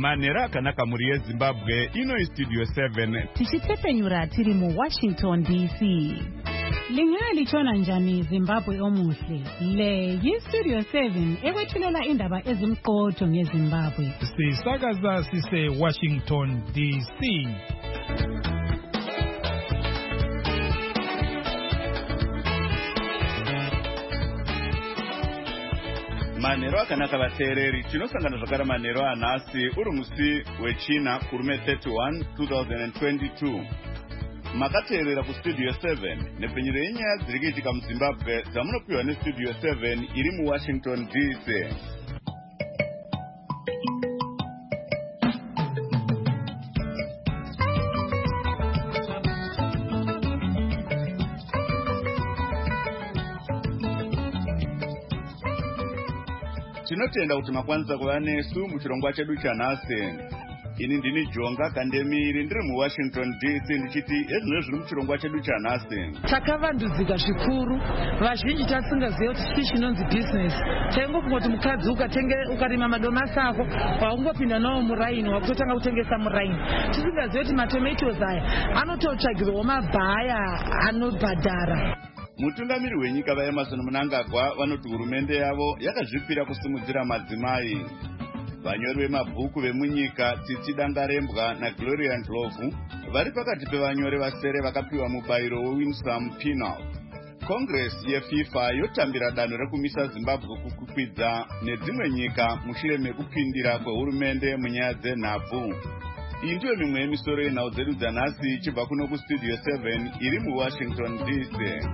Manera akanaka muri yeZimbabwe ino Studio 7 tichitepenyura tiri mu Washington DC. Lingali chona njani Zimbabwe omuhle. Le yi-Studio 7 ekwethulela indaba ezimqotho ngeZimbabwe. Sisakaza sise Washington DC. Manero akanaka vateereri tinosangana zvakare manero anhasi uri musi wechina kurume 31 2022. Makateerera kuStudio 7 nepfenyuro yenyaya dziri kuitika muZimbabwe dzamunopiwa neStudio 7 iri muWashington DC. Tinotenda kuti makwanisa kuva nesu muchirongwa chedu chanhasi. Ini ndini Jonga Kandemiri ndiri muWashington DC ndichiti ezvino zviri muchirongwa chedu chanhasi. Takavandudzika zvikuru. Vazhinji tasingaziva kuti chii chinonzi business. Taingofunga kuti mukadzi ukarima madomasi ako waungopinda nawo muraini wakutotanga kutengesa muraini. Tisingaziva kuti matomatoes aya anototsvagirwawo mabhaya anobhadhara. Mutungamiri wenyika vaEmmerson Mnangagwa vanoti hurumende yavo yakazvipira kusimudzira madzimai. Vanyori vemabhuku vemunyika Tsitsi Dangarembwa naGloria Ndlovu vari pakati pevanyori vasere vakapiwa mubayiro weWinsome Penal. Congress yeFIFA yotambira danho rekumisa Zimbabwe kukwidza nedzimwe nyika mushure mekupindira kwehurumende munyaya dzenhabvu. Iyi ndiyo mimwe yemisoro yenhau dzedu dzanhasi ichibva kuno kuStudio 7 iri muWashington DC.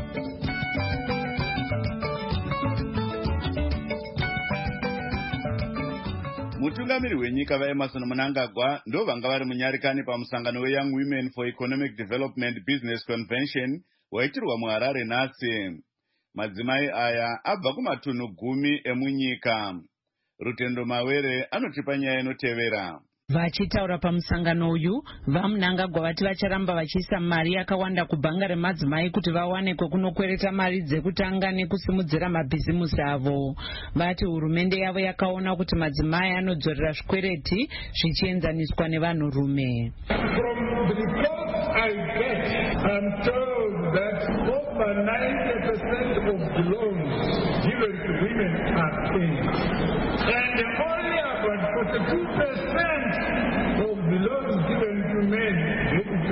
Mutungamiri wenyika vaEmmerson Mnangagwa ndo vanga vari munyarikani pamusangano weYoung Women for Economic Development Business Convention waitirwa muHarare nhasi. Madzimai aya abva kumatunhu 10 emunyika. Rutendo Mawere anotipa nyaya inotevera. Vachitaura pamusangano uyu, vaMnangagwa vati vacharamba vachiisa mari yakawanda kubhanga remadzimai kuti vawane kwekunokwereta mari dzekutanga nekusimudzira mabhizimusi avo. Vati hurumende yavo yakaona kuti madzimai anodzorera zvikwereti zvichienzaniswa nevanhurume. From the reports I get, I'm told that over 90% of the loans given to women are paid. And only about 42% of the loans given to men get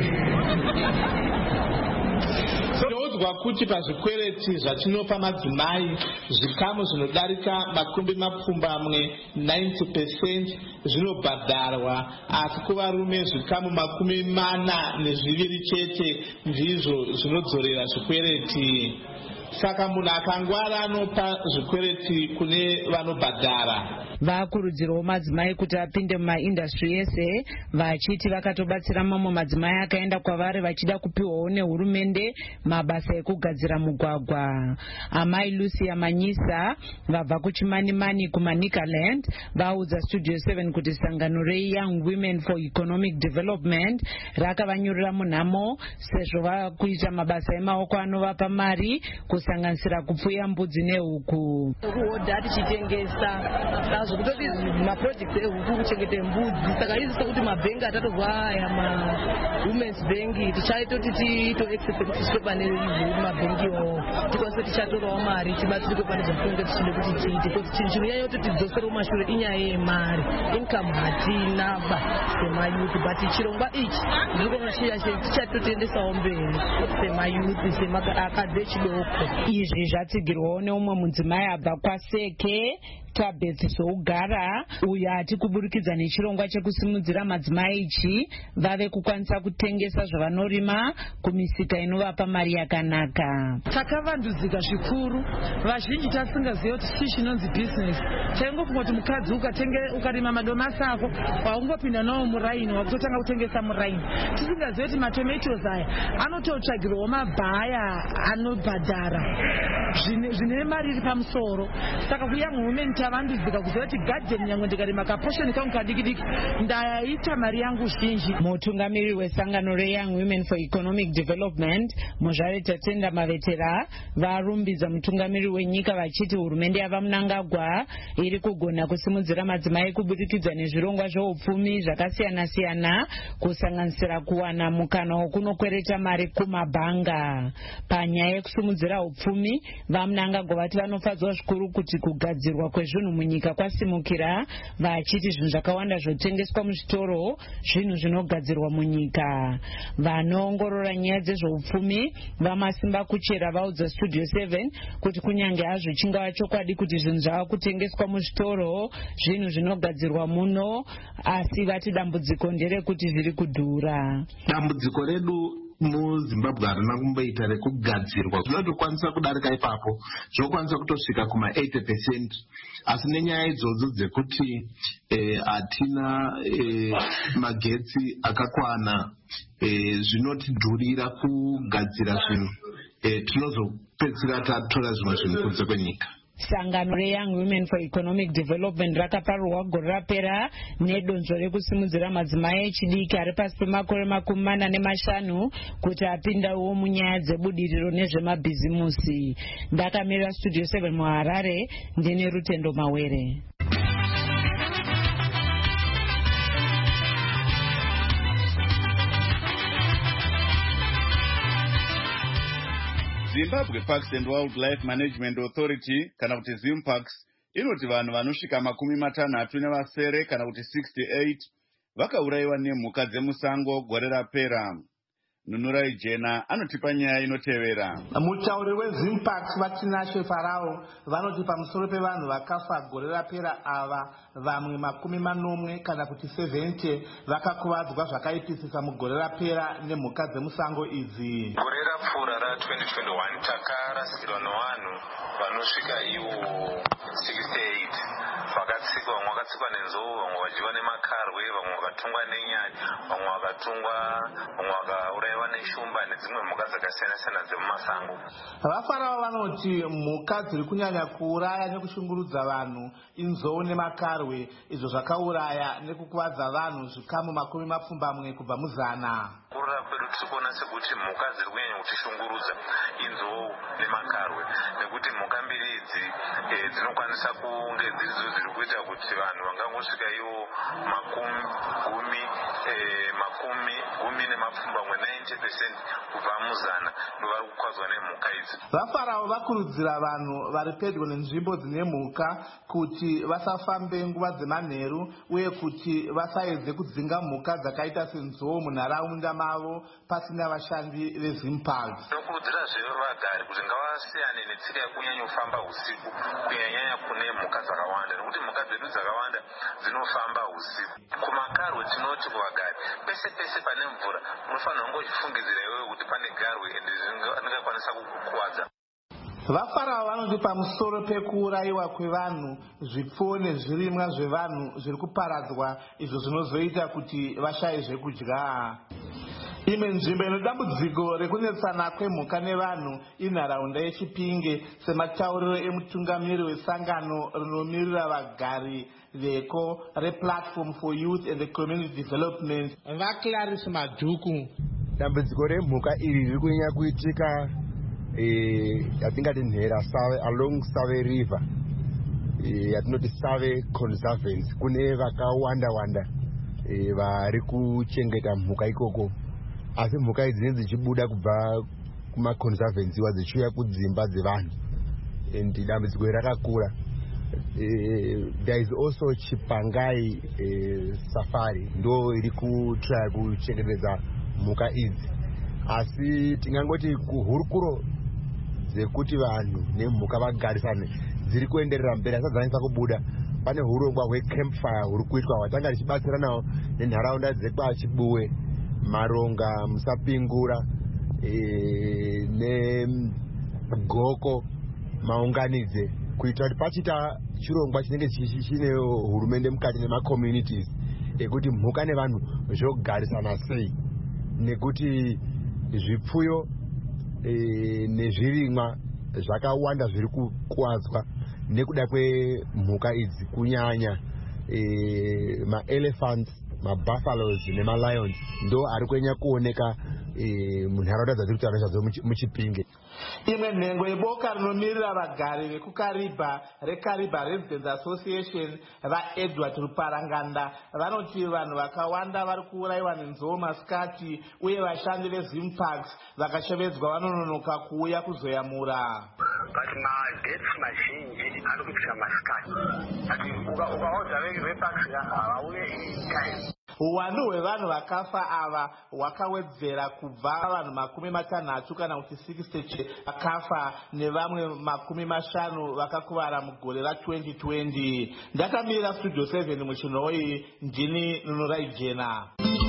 paid. Tinoudzwa kuti pazvikwereti zvatinopa madzimai zvikamu zvinodarika makumi mapfumbamwe 90% zvinobhadharwa, asi kuvarume zvikamu 42 chete ndizvo zvinodzorera zvikwereti. Saka munhu akangwara anopa zvikwereti kune vanobhadhara. Vakurudzirawo madzimai kuti apinde mumaindastri ese, vachiti vakatobatsira mamwe madzimai akaenda kwavari vachida kupiwawo nehurumende mabasa ekugadzira mugwagwa. Amai Lucia Manyisa vabva kuChimanimani kuManicaland vaudza Studio 7 kuti sangano reYoung Women for Economic Development rakavanyorera munhamo sezvo vakuita mabasa emaoko anovapa mari kusanganisira kupfuya mbudzi nehuku. Kuhodha tichitengesa zvekutoti maprojekti ehuku kuchengete mbudzi, saka izisa kuti mabhengi atatozwa aya women's bank tichaitoti titoaccepte kuti tisve pane mabhengiwo tikwanise tichatorawo mari tibatsirike pane zvatinenge tichide kuti tiite, kuti chinhu nyaya yoti tidzosere kumashure inyaya yemari. Income hatinaba semayuthi, but chirongwa ichi ndiri kuona tichatotendesawo mberi semayuthi semakadzi echidoko. Izvi zvatsigirwawo neumwe mudzimai abva kwaSeke Tabet Sougara uyo ati kuburikidza nechirongwa chekusimudzira madzimai ichi vave kukwanisa kutengesa zvavanorima kumisika inovapa mari yakanaka. Takavandudzika zvikuru. Vazhinji tasingaziva kuti chii chinonzi business. Taingofunga kuti mukadzi ukarima madomasi ako waungopinda nawo muraini wakutotanga kutengesa muraini. Tisingaziva kuti matomatoes aya anototsvagirwawo mabhaya anobhadhara zvine mari iri pamusoro. Saka kuYoung Women chavandudzika kuziva kuti gadheni nyangwe ndikarima kaposhoni kangu kadiki ndaita mari yangu zhinji. Mutungamiri wesangano reYoung Women for Economic Development Muzvare Tatenda Mavetera varumbidza mutungamiri wenyika vachiti hurumende yava Mnangagwa iri kugona kusimudzira madzimai kuburikidza nezvirongwa zveupfumi zvakasiyana-siyana kusanganisira kuwana mukana wokunokwereta mari kumabhanga. Panyaya yekusimudzira upfumi vaMnangagwa vati vanofadzwa zvikuru kuti kugadzirwa kwezvinhu munyika kwasimukira, vachiti zvinhu zvakawanda zvotengeswa muzvitoro zvinhu zvinogadzirwa munyika. Vanoongorora nyaya dzezveupfumi vaMasimba Kuchera vaudza Studio 7 kuti kunyange hazvo chingava chokwadi kuti zvinhu zvava kutengeswa muzvitoro zvinhu zvinogadzirwa muno, asi vati dambudziko nderekuti zviri kudhura. Dambudziko redu muZimbabwe harina kumboita rekugadzirwa, zvinotokwanisa kudarika ipapo, zvokwanisa kutosvika kuma 80%, asi nenyaya idzodzo dzekuti hatina magetsi akakwana, zvinotidhurira kugadzira zvinhu, tinozopedzisira tatora zvimwe zvinhu kunze kwenyika. Sangano reYoung Women for Economic Development rakaparurwa gore rapera nedonzvo rekusimudzira madzimai echidiki ari pasi pemakore 45 kuti apindawo munyaya dzebudiriro nezvemabhizimusi. Ndakamirira Studio 7 muHarare, ndine Rutendo Mawere. Zimbabwe Parks and Wildlife Management Authority kana kuti ZimParks inoti vanhu vanosvika 60 kana kuti 68 vakaurayiwa nemhuka dzemusango gore rapera. Nunurai Jena anotipa nyaya inotevera. Mutauri weZimParks vatinashe Farao vanoti pamusoro pevanhu vakafa gore rapera ava vamwe 40 kana kuti 70 vakakuvadzwa zvakaipisisa mugore rapera nemhuka dzemusango idzi. Gore rapfuura ra2021 takarasikirwa nevanhu vanosvika ivo 68 vakatsikwa, vamwe vakatsikwa nenzou, vamwe vadyiwa nemakarwe, vamwe vakatungwa nenyani, vamwe vakaurayiwa neshumba nedzimwe mhuka dzakasiyana-siyana dzemumasango. VaFarao vanoti mhuka dziri kunyanya kuuraya nekushungurudza vanhu inzou nemakarwe, izvo zvakauraya nekukuvadza vanhu zvikamu 20 kubva muzana. Kurora kwedu tiri kuona sekuti mhuka dziri kunyanya kutishungurudza inzou nemakarwe, nekuti mhuka mbiri idzi dzinokwanisa kunge dziridzo dziri kuita kuti vanhu vangangosvika ivo 90% kubva muzana vari kukwadzwa nemhuka idzi. VaFarao vakurudzira vanhu vari pedyo nenzvimbo dzine mhuka kuti vasafambe nguva dzemanheru uye kuti vasaedze kudzinga mhuka dzakaita senzou munharaunda mavo pasina vashandi veZimParks. Tinokurudzira zve vagari kuti ngavasiyane netsika yekunyanya kufamba usiku kunyanya kune mhuka dzakawanda, nekuti mhuka dzedu dzakawanda dzinofamba usiku. Kumakarwe tinoti kuvagari pese pese pane mvura munofanira kungochifungidzira iwewe kuti pane garwe ende ringakwanisa kukuwadza. VaFarao vanoti pamusoro pekuurayiwa kwevanhu, zvipfuwo nezvirimwa zvevanhu zviri kuparadzwa, izvo zvinozoita kuti vashaye zvekudya. Imwe nzvimbo inodambudziko rekunetsana kwemhuka nevanhu inharaunda yeChipinge, sematauriro emutungamiri wesangano rinomirira vagari veko rePlatform for Youth and Community Development, vaClarice Madhuku. Dambudziko remhuka iri riri kunyanya kuitika yatingati nhera Save along Save River, yatinoti Save Conservancy. Kune vakawanda vari kuchengeta mhuka ikoko, asi mhuka idzi dzinenge dzichibuda kubva kumaconservancy dzichiuya kudzimba dzevanhu, and dambudziko rakakura. There is also Chipangai Safari ndo iri kutraya kuchengetedza mhuka idzi, asi tingangoti kuhurukuro dzekuti vanhu nemhuka vagarisane dziri kuenderera mberi asati dzanyanya kubuda. Pane hurongwa hwecampfire huri kuitwa hwatanga tichibatsiranawo nenharaunda dzekwaChibuwe, Maronga, Musapingura neGoko maunganidze kuita kuti pachita chirongwa chinenge chine hurumende mukati nemacommunities ekuti mhuka nevanhu zvogarisana sei, nekuti zvipfuyo nezvirimwa zvakawanda zviri kukwadzwa nekuda kwemhuka idzi kunyanya ma-elephants, ma-buffaloes nema-lions ndo ari kunyanya kuoneka munharaunda dzatiri kutaura nezvadzo muChipinge. Imwe nhengo yeboka rinomirira vagari vekukariba reKariba Residents Association vaEdward Ruparanganda vanoti vanhu vakawanda vari kuurayiwa nenzou masikati uye vashandi vezim parks vakashevedzwa vanononoka kuuya kuzoyamura. But madeaths mazhinji ari kuitika masikati. Ukaodza veparks havauye time. Uwandu hwevanhu vakafa ava hwakawedzera kubva vanhu 60 kana kuti 60 vakafa nevamwe 50 vakakuvara mugore ra2020. Ndakamira studio 7 muChinhoyi, ndini Nunurai Jena.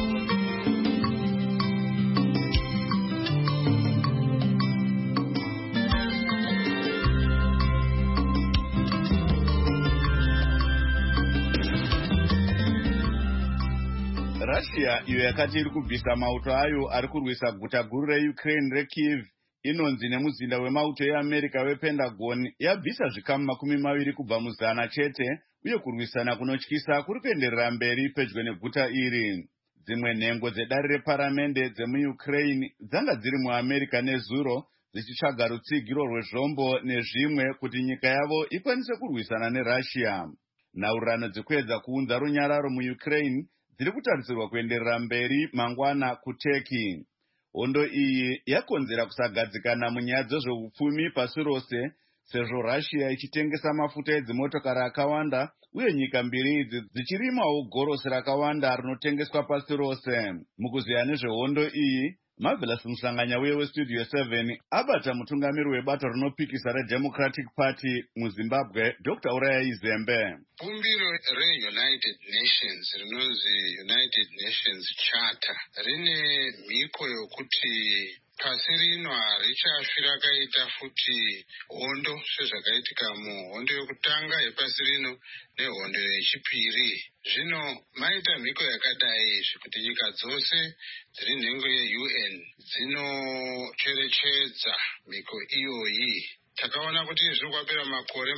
Russia iyo yakati iri kubvisa mauto ayo ari kurwisa guta guru reUkraine reKyiv inonzi nemuzinda wemauto eAmerica wePentagon yabvisa zvikamu 20 kubva muzana chete uye kurwisana kunotyisa kuri kuenderera mberi pedyo neguta iri. Dzimwe nhengo dzedare reparamende dzemuUkraine dzanga dziri muAmerica nezuro dzichitsvaga rutsigiro rwezvombo nezvimwe kuti nyika yavo ikwanise kurwisana neRussia. Nhaurirano dzekuedza kuunza runyararo muUkraine dziri kutarisirwa kuenderera mberi mangwana kuTurkey. Hondo iyi yakonzera kusagadzikana munyaya dzezveupfumi pasi rose sezvo Russia ichitengesa mafuta edzimotokari akawanda uye nyika mbiri idzi dzichirimawo gorosi rakawanda rinotengeswa pasi rose. Mukuziya nezvehondo iyi, Marvelous Musanganya uye westudio 7 abata mutungamiri webato rinopikisa reDemocratic Party muZimbabwe, Dr. Uraya Izembe. Bumbiro reUnited Nations rinonzi United Nations Charter rine mhiko yokuti pasi rino harichafi rakaita futi hondo sezvakaitika muhondo yokutanga yepasi rino nehondo yechipiri. Zvino maita mhiko yakadai zvekuti nyika dzose dziri nhengo yeUN dzinocherechedza mhiko iyoyi. Takaona kuti zviri kwapera makore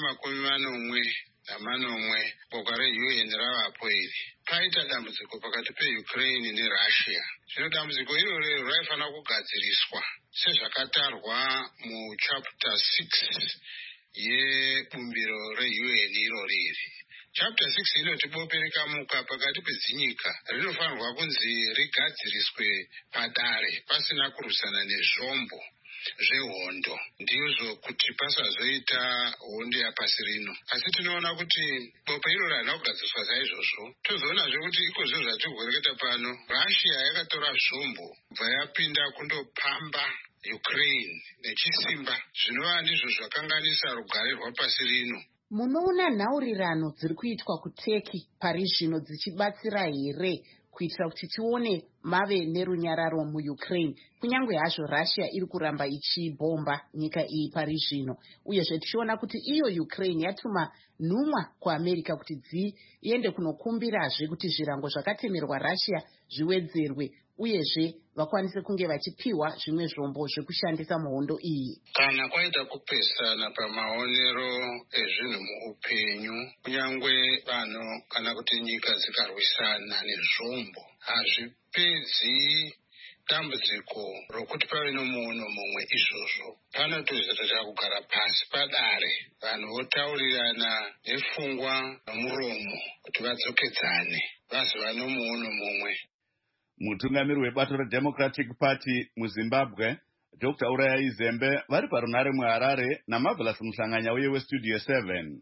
40 boka reUN ravapo iri. Paita dambudziko pakati peUkraine neRussia. Zvino dambudziko iroro raifanira kugadziriswa sezvakatarwa muchapter 6 yebumbiro reUN iroriri. Chapter 6 inoti bope rikamuka pakati pedzinyika rinofanirwa kunzi rigadziriswe padare pasina kurwisana nezvombo zvehondo, ndizvo kuti pasazoita hondo yapasi rino. Asi tinoona kuti bope iroro harina kugadziriswa saizvozvo. Tozoonazve kuti ikozvo zvatiri kureketa pano, Russia yakatora zvombo bva yapinda kundopamba Ukraine nechisimba, zvinova ndizvo zvakanganisa rugare rwapasi rino. Munoona nhaurirano dziri kuitwa kuTurkey pari zvino dzichibatsira here kuitira kuti tione mave nerunyararo muUkraine, kunyange hazvo Russia iri kuramba ichibomba nyika iyi pari zvino, uyezve tichiona kuti iyo Ukraine yatuma nhumwa kuAmerica kuti dziende kunokumbirazve kuti zvirango zvakatemerwa Russia zviwedzerwe uyezve vakwanise kunge vachipiwa zvimwe zvombo zvekushandisa muhondo iyi. Kana kwaita kupesana pamaonero ezvinhu muupenyu, kunyange vanhu kana kuti nyika dzikarwisana nezvombo, hazvipedzi dambudziko rokuti pave nomuono mumwe. Izvozvo panotozita kugara pasi padare, vanhu votaurirana nepfungwa nomuromo kuti vadzokedzane vazova nomuono mumwe. Mutungamiri webato reDemocratic Party muZimbabwe, Dr. Uraya Izembe, vari parunare muHarare naMarvelous Musanganya uye westudio 7.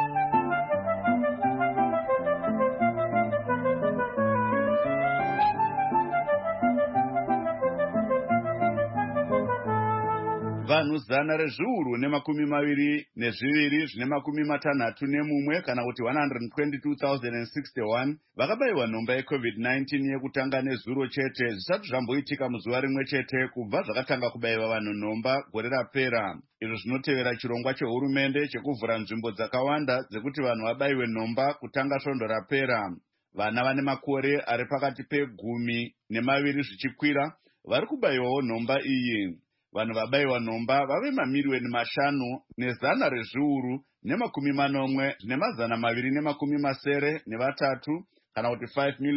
Vanhu 122 zvine 61 kana kuti 122,061 vakabayiwa nhomba yeCovid-19 yekutanga nezuro chete zvisati zvamboitika muzuva rimwe chete kubva zvakatanga kubayiwa vanhu nhomba gore rapera. Izvo zvinotevera chirongwa chehurumende chekuvhura nzvimbo dzakawanda dzekuti vanhu vabayiwe nhomba kutanga svondo rapera. Vana vane makore ari pakati pe10 ne20 zvichikwira vari kubayiwawo nhomba iyi. vanhu vabayiwa nhomba vave mamiliyoni 5,100,273 kana kuti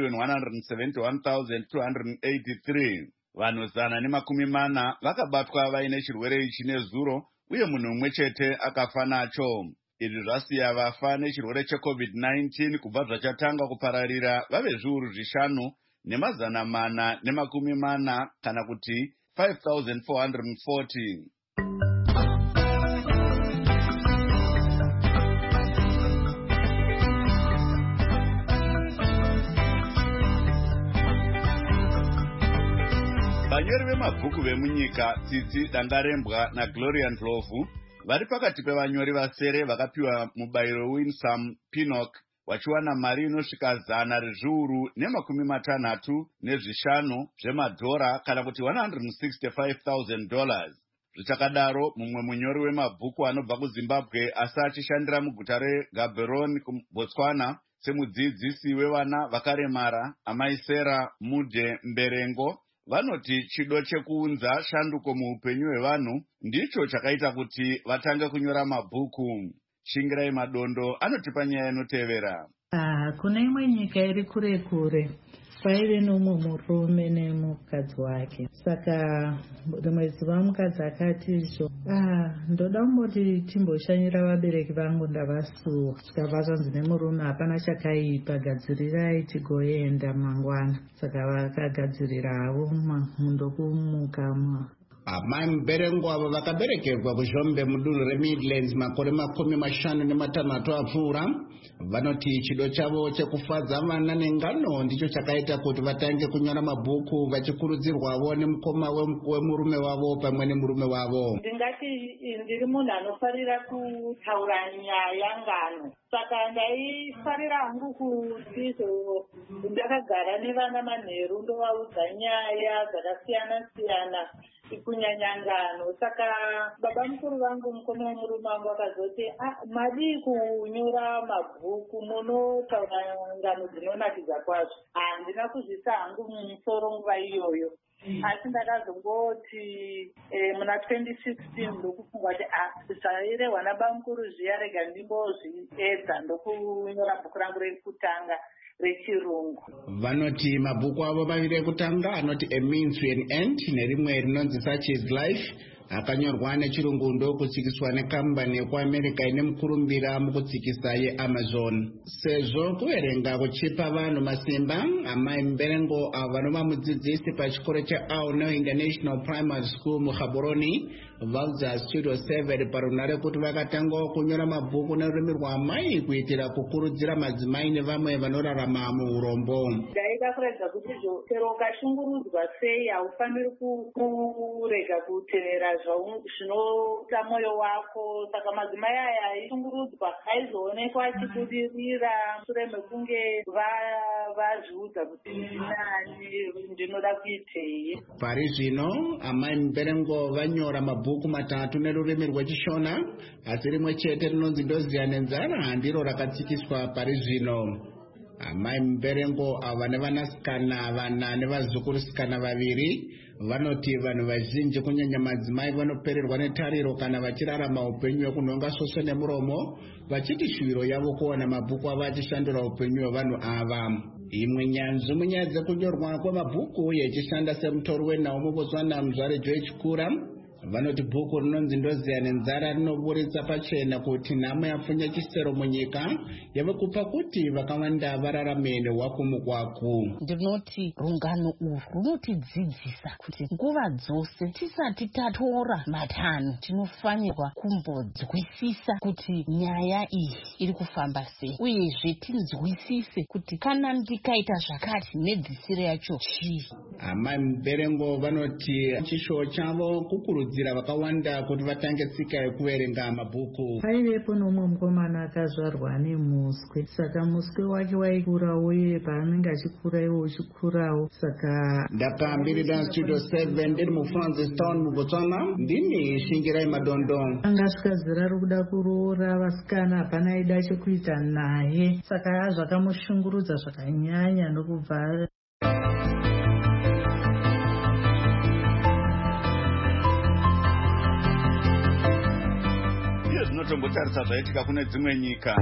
5,171,283. Vanhu 140 vakabatwa vaine chirwere ichi nezuro, uye munhu umwe chete akafa nacho. Izvi zvasiya vafa nechirwere cheCovid-19 kubva zvachatanga kupararira vave zviuru 5,440 kana kuti 5,440. Vanyori vemabhuku vemunyika Tsitsi Dangarembwa naGloria Ndlovu vari pakati pevanyori vasere vakapiwa mubayiro Winsome Pinnock wachiwana mari inosvika $165,000 zvemadhora kana kuti $165,000. Zvichakadaro, mumwe munyori wemabhuku anobva kuZimbabwe asi achishandira muguta reGaborone kuBotswana semudzidzisi wevana vakaremara, Amaisera Mude Mberengo, vanoti chido chekuunza shanduko muupenyu hwevanhu ndicho chakaita kuti vatange kunyora mabhuku. Shingirai Madondo anotipa nyaya inotevera. Kuna imwe nyika iri kure kure paive nomumwe murume nemukadzi wake. Saka rimwe zuva mukadzi akati izvo, ndoda kumboti timboshanyira vabereki vangu ndavasuwa. Zvikabva zvanzi nemurume, hapana chakaipa, gadzirirai tigoenda mangwana. Saka vakagadzirirawo ndokumuka. Amai Mberengo avo vakaberekerwa kuZhombe mudunhu reMidlands makore 56 apfuura, vanoti chido chavo chekufadza vana nengano ndicho chakaita kuti vatange kunyora mabhuku vachikurudzirwawo nemukoma wemurume wavo pamwe nemurume wavo. Ndingati ndiri munhu anofarira kutaura nyaya ngano, saka ndaifarira hangu kuti ndakagara nevana manheru ndovaudza nyaya dzakasiyana siyana kunyanya ngano. Saka baba mukuru vangu mukoma wemurume wangu akazoti madi kunyora mabhuku munotaura ngano dzinonakidza kwazvo. Handina kuzvisa hangu mumusoro nguva iyoyo, asi ndakazongoti muna 2016 ndokufunga kuti zvairehwa nababa mukuru zviya rega ndimbozviedza ndokunyora bhuku rangu rekutanga rechirungu. Vanoti mabhuku avo maviri ekutanga anoti A Means to an End nerimwe rinonzi Such is Life akanyorwa nechirungu ndokutsikiswa nekambani yekuAmerica ine mukurumbira mukutsikisa yeAmazon. Sezvo kuverenga kuchipa vanhu masimba, Amai Mberengo avo vanova mudzidzisi pachikoro cheAuno International Primary School muGaborone vaudza Studio 7 parunare kuti vakatangawo kunyora mabhuku nerurimi rwaamai kuitira kukurudzira madzimai nevamwe vanorarama muurombo. Ndaida kuratidza kuti chero ukashungurudzwa sei haufaniri kurega kuteerera zvinoita mwoyo wako. Saka madzimai aya aishungurudzwa aizoonekwa achibudirira shure mekunge vazviudza kuti nani ndinoda kuitei. Pari zvino Amai Mberengo vanyora mabhuku 3 nerurimi rwechishona, asi rimwe chete rinonzi Ndoziya nenzara ndiro rakatsikiswa pari zvino. Amai Mberengo ava nevanasikana 4 nevazukurusikana 2 vanoti vanhu vazhinji kunyanya madzimai vanopererwa netariro kana vachirarama upenyu hwekunhonga svosve nemuromo, vachiti shuviro yavo kuwana mabhuku ava achishandura upenyu hwevanhu ava. Imwe nyanzvi munyaya dzekunyorwa kwemabhuku yechishanda semutori wenhau muBotswana Muzvare Joe Chikura vanoti bhuku rinonzi Ndoziya nenzara rinoburitsa pachena kuti nhamo yapfunya chisero munyika yave kupa kuti vakawanda vararame nehwakumukwaku. Ndinoti rungano urwu runotidzidzisa kuti nguva dzose tisati tatora matanho tinofanirwa kumbonzwisisa kuti nyaya iyi iri kufamba sei, uyezve tinzwisise kuti kana ndikaita zvakati medzisiro yacho chii. Amai Mberengo vanoti chishuwo chavo kukurudzira vakawanda kuti vatange tsika yekuverenga mabhuku. Paivepo nomumwe mukomana akazvarwa nemuswe, saka muswe wake waikurawo, uye paanenge achikura iwo uchikurawo. Saka ndakambirira Studio 7 ndiri muFrancistown muBotswana, ndini Shingirai Madondo. Angasvika zera rokuda kuroora vasikana, hapana aida chekuita naye, saka zvakamushungurudza zvakanyanya ndokubva tinotombotarisa zvaitika kune dzimwe nyika.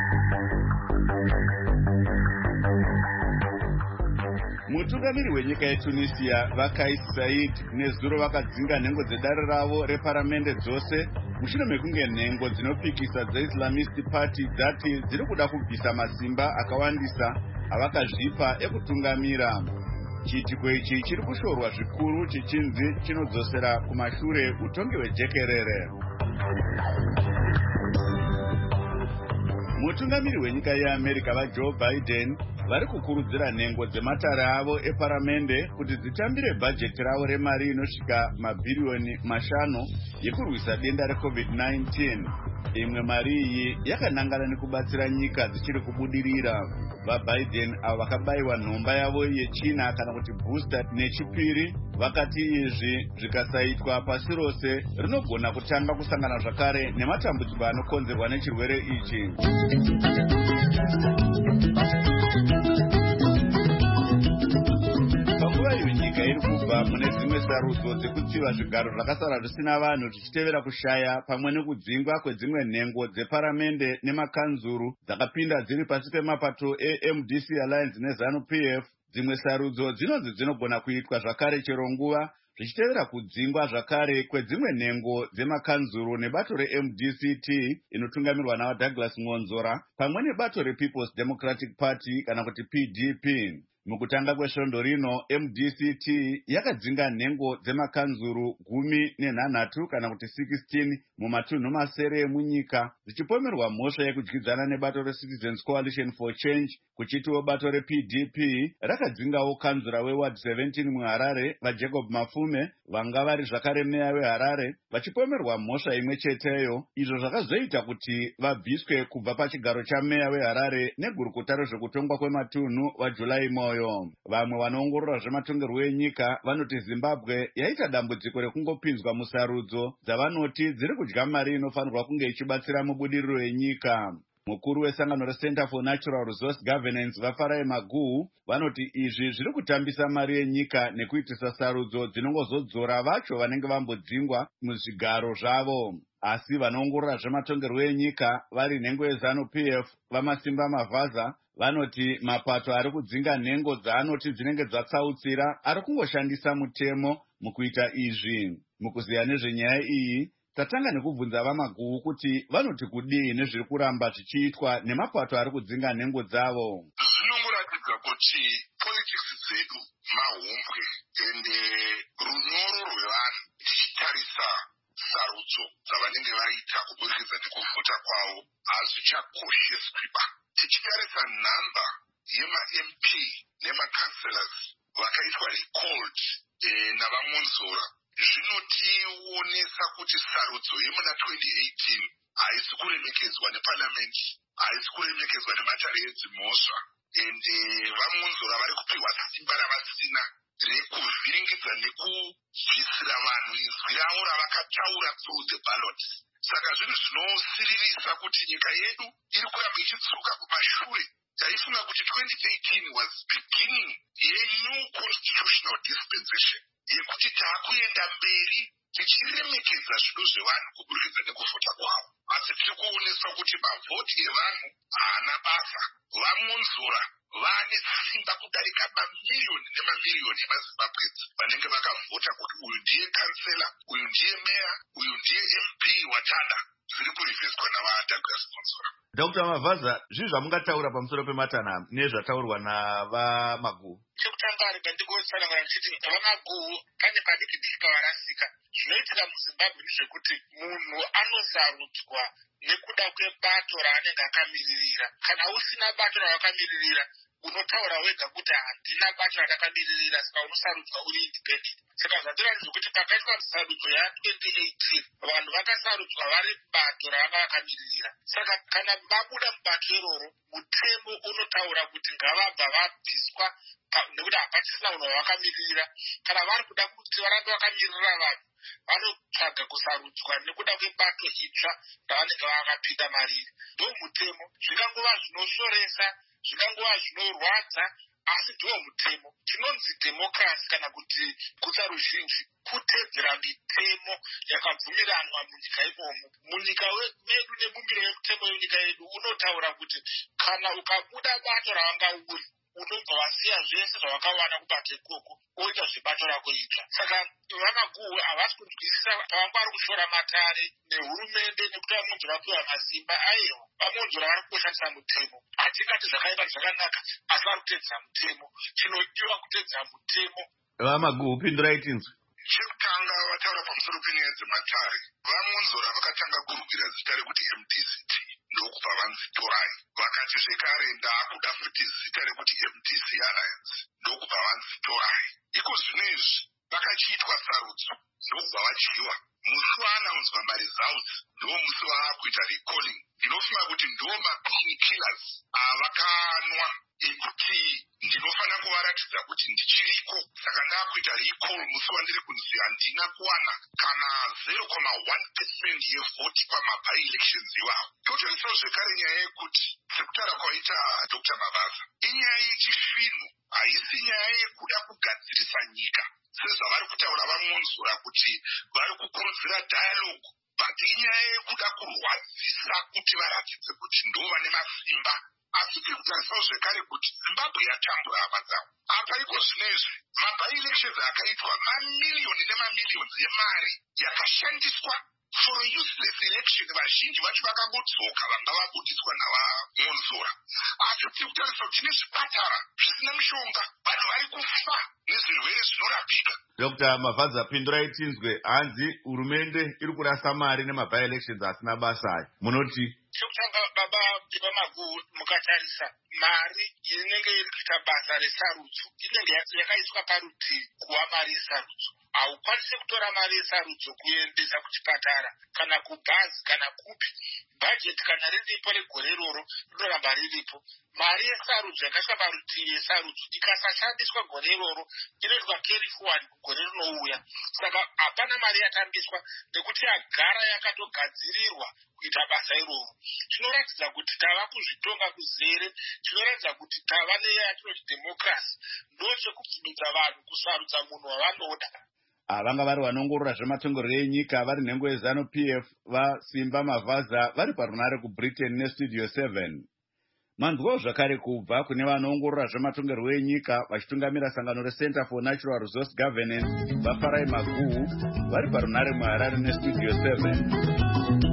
Mutungamiri wenyika yeTunisia Kais Saied nezuro vakadzinga nhengo dzedare ravo reparamende dzose mushure mekunge nhengo dzinopikisa dzeIslamist Party dzati dziri kuda kubvisa masimba akawandisa avakazvipa ekutungamira. Chiitiko ichi chiri kushorwa zvikuru chichinzi chinodzosera kumashure utongi hwejekerere. Mutungamiri wenyika yeAmerica vaJoe Biden vari kukurudzira nhengo dzematare avo eparamende kuti dzitambire bhajeti ravo remari inosvika mabhiriyoni 5 yekurwisa denda reCovid-19. Imwe mari iyi yakanangana nekubatsira nyika dzichiri kubudirira. VaBiden avo vakabayiwa nhomba yavo yechina kana kuti booster nechipiri vakati izvi zvikasaitwa pasi rose rinogona kutanga kusangana zvakare nematambudziko anokonzerwa nechirwere ichi. Panguva iyo nyika iri kubva mune dzimwe sarudzo dzekutsiva zvigaro zvakasara zvisina vanhu zvichitevera kushaya pamwe nekudzingwa kwedzimwe nhengo dzeparamende nemakanzuru dzakapinda dziri pasi pemapato eMDC Alliance neZANU-PF, dzimwe sarudzo dzinonzi dzinogona kuitwa zvakare chero nguva zvichitevera kudzingwa zvakare kwedzimwe nhengo dzemakanzuru nebato reMDCT inotungamirwa naDouglas Ngonzora pamwe nebato rePeople's Democratic Party kana kuti PDP. Mukutanga kwesvondo rino MDCT yakadzinga nhengo dzemakanzuru 13 kana kuti 16 mumatunhu masere emunyika zichipomerwa mhosva yekudyidzana nebato reCitizens Coalition for Change, kuchitiwo bato rePDP rakadzingawo kanzura weward 17 muHarare vaJacob Mafume vanga vari zvakare meya weHarare vachipomerwa mhosva imwe cheteyo, izvo zvakazoita kuti vabviswe kubva pachigaro chameya weHarare negurukota rezvekutongwa kwematunhu vaJulai moyo. Vamwe vanoongorora zvematongerwo enyika vanoti Zimbabwe yaita dambudziko rekungopinzwa musarudzo dzavanoti dziri kudya mari inofanirwa kunge ichibatsira mubudiriro yenyika. Mukuru wesangano reCenter for Natural Resource Governance vaFarai Maguhu vanoti izvi zviri kutambisa mari yenyika nekuitisa sarudzo dzinongozodzora vacho vanenge vambodzingwa muzvigaro zvavo. Asi vanoongorora zvematongerwo enyika vari nhengo yeZANU-PF vamasimba Mavhaza vanoti mapato ari kudzinga nhengo dzaanoti dzinenge dzatsautsira ari kungoshandisa mutemo mukuita izvi. Mukuziya nezvenyaya iyi tatanga nekubvunza vaMaguhu kuti vanoti kudii nezviri kuramba zvichiitwa nemapato ari kudzinga nhengo dzavo. Zvinongoratidza kuti politics dzedu mahumbwe ende runyoro rwevanhu tichitarisa sarudzo dzavanenge vaita kubudikidza nekuvhota kwavo hazvichakosheswiba. Tichitarisa nhamba yemaMP nemakanselas vakaitwa recalled navaMonzora zvinotionesa kuti sarudzo yemuna 2018 haisi kuremekedzwa neparliamendi, haisi kuremekedzwa nematare edzimhosva, ende vaMonzora vari kupiwa simba ravasina rekuvhiringidza nekubvisira vanhu inzwi ravo ravakataura through the ballot. Saka zvinhu zvinosiririsa kuti nyika yedu iri kuramba ichidzoka kumashure. Taifunga kuti 2018 was beginning yenew constitutional dispensation yekuti taakuenda mberi tichiremekedza zvido zvevanhu kubudikidza nekuvhota kwavo. Asi tiri kuoneswa kuti mavhoti evanhu haana basa. VaMonzora vane simba kudarika mamiriyoni nemamiriyoni emaZimbabwenzi vanenge vakavhota kuti uyu ndiye kansela, uyu ndiye meya, uyu ndiye MP watanda. Zviri kurivheswa navaDouglas Ngonzora. Dr. Mavhaza, zvii zvamungataura pamusoro pematana nezvataurwa navaMaguhu? Chekutanga rega ndingosanangana ndichiti vaMaguhu pane padiki pavarasika. Zvinoitika muZimbabwe ndezvekuti munhu anosarudzwa nekuda kwebato raanenge akamiririra. Kana usina bato ravakamiririra unotaura wega kuti handina bato rakamiririra, saka unosarudzwa uri independent. Saka zvadira ndezvekuti pakaitwa sarudzo ya2018 vanhu vakasarudzwa vari bato ravanga vakamiririra. Saka kana vabuda mubato iroro mutemo unotaura kuti ngavabva vabviswa nekuti hapachisina munhu wavakamiririra. Kana vari kuda kuti varambe vakamirira vanhu vanotsvaga kusarudzwa nekuda kwebato itsva ravanenge vakapinda mariri. Ndo mutemo. Zvingangova zvinoshoresa, zvingangova zvinorwadza, asi ndiwo mutemo. Chinonzi democracy kana kuti guta ruzhinji kutedzera mitemo yakabvumiranwa munyika imomo. Munyika medu nemumbiro yemutemo yenyika yedu unotaura kuti kana ukabuda bato ravanga uri unobva wasiya zvese zvawakawana kubato ikoko oita zvebato rako itsva. Saka vamaguhu havasi kunzwisisa pavanga vari kushora matare nehurumende nekuti vamunzi vapiwa masimba. Aiwa, vamunzi vari kushandisa mutemo. Hatingati zvakaipa zvakanaka, asi vari kutedzera mutemo. Chinodiwa kutedzera mutemo. Vamaguhu pindurai tinzwi. Chekutanga vataura pamusoro penyaya dzematare. Vamunzora vakatanga kurukira zita rekuti MDCT ndokubva vanzi Torai. Vakati zvekare ndaakuda futi zita rekuti MDC Alliance ndokubva vanzi Torai. Iko zvinezvi vakachiitwa sarudzo ndokubva vachiwa. Musi waanaudzwa maresults ndo musi waakuita recalling. Ndinofunga kuti ndo mapin killers avakanwa ekuti ndinofana kuvaratidza kuti ndichiriko. Saka ndaakuita recall musi wandiri kunzi handina kuwana kana 0.1% yevhoti pamaby elections iwawo. Totorisawo zvekare nyaya yekuti sekutaura kwaita Dr. Mabasa inyaya yechifino, haisi nyaya yekuda kugadzirisa nyika sezvavari kutaura vamunzura kuti vari kukurudzira dialogue, but inyaya yekuda kurwadzisa kuti varatidze kuti ndo vane masimba. Asi tiri kutarisawo zvekare kuti Zimbabwe yatambura hama dzavo. Apa iko zvinezvi maby elections akaitwa mamiliyoni nemamiliyoni emari yakashandiswa for a useless election. Vazhinji vacho vakangotsoka vanga vabudiswa navamunzura. Asi tiri kutarisa kuti nezvipatara zvisina mishonga, vanhu vari kufa nezvirwere zvinorapika. Dr. Mavhadza, pindurai tinzwe. Hanzi hurumende iri kurasa mari nemaby elections asina basa. Munoti chekutanga baba vamaguhu mukatarisa mari inenge iri kuita basa resarudzo inenge yakaiswa parutivi kuva mari yesarudzo. Haukwanisi kutora mari yesarudzo kuendesa kuchipatara kana kubhazi kana kupi. Bhajeti kana riripo regore iroro rinoramba riripo. Mari yesarudzo yakaiswa parutivi yesarudzo ikasashandiswa gore iroro inoitwa carry forward gore rinouya. Saka hapana mari yatambiswa nekuti yagara yakatogadzirirwa kuita basa iroro. Chinoratidza kuti tava kuzvitonga kuzere, chinoratidza kuti tava neyatinoti democracy, ndochekubvumidza vanhu kusarudza munhu wavanoda. Vanga vari vanongorora zvematongerero enyika vari nhengo yeZanu PF vaSimba Mavhadza vari parunare kuBritain neStudio 7. Manzwawo zvakare kubva kune vanoongorora zvematongerero enyika vachitungamira sangano reCenter for Natural Resource Governance vaFarai Maguhu vari parunare muHarare neStudio 7.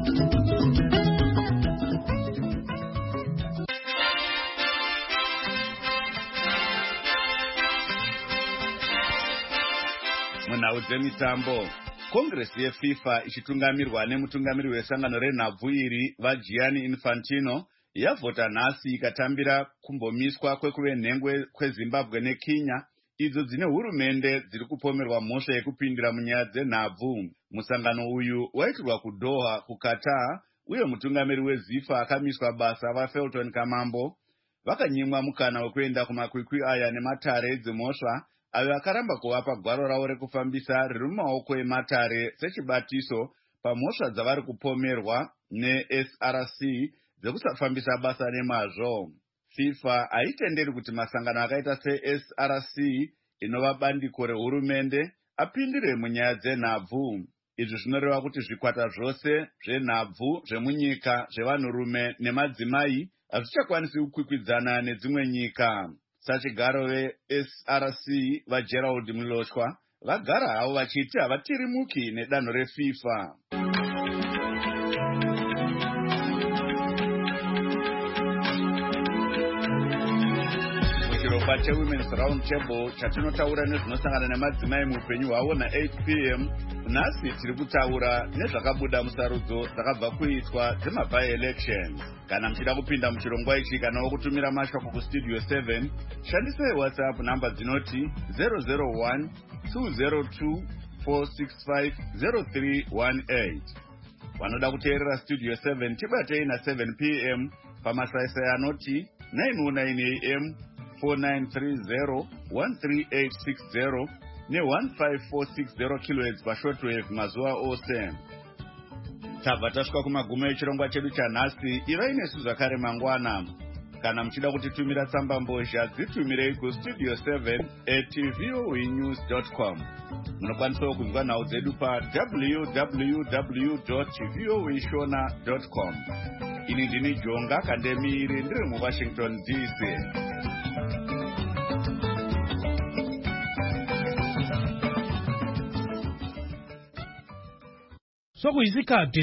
Munhau dzemitambo, Kongresi yeFIFA ichitungamirwa nemutungamiri wesangano renhabvu iri vaGianni Infantino yavhota nhasi ikatambira kumbomiswa kwekuve nhengo kweZimbabwe neKenya idzo dzine hurumende dziri kupomerwa mhosva yekupindira munyaya dzenhabvu. Musangano uyu waitirwa kuDoha kuQatar uye mutungamiri weZIFA akamiswa basa vaFelton Kamambo vakanyimwa mukana wekuenda kumakwikwi aya nematare edzimhosva ayo akaramba kuvapa gwaro ravo rekufambisa riri mumaoko ematare sechibatiso pamhosva dzavari kupomerwa neSRC dzekusafambisa basa nemazvo. FIFA haitenderi kuti masangano akaita seSRC inova bandiko rehurumende apindire munyaya dzenhabvu. Izvi zvinoreva kuti zvikwata zvose zvenhabvu zvemunyika zvevanhurume nemadzimai hazvichakwanisi kukwikwidzana nedzimwe nyika. Sachigaro veSRC vaGerald Miloshwa vagara havo vachiti havatirimuki nedanho reFIFA. Muchirongwa cheWomen's Round Table chatinotaura nezvinosangana nemadzimai muupenyu hwavo na8 p.m. nhasi tiri kutaura nezvakabuda musarudzo dzakabva kuitwa dzemaby elections. Kana muchida kupinda muchirongwa ichi kana wokutumira mashoko kuStudio 7 shandisai WhatsApp namba dzinoti 001 202 465 0318. Vanoda kuteerera Studio 7 tibatei na7 p.m. pamasaisai anoti 909 am 4930 13860 ne1546 kHz pashortwave mazuva ose. Tabva tasvika kumagumo echirongwa chedu chanhasi. Ivai nesu zvakare mangwana. Kana muchida kutitumira tsamba mbozha dzitumirei kustudio 7@voanews.com. Munokwanisa kunzwa nhau dzedu pa www.voashona.com. Ini ndini Jonga Kandemiri ndiri muWashington DC. Sokuyisikhathi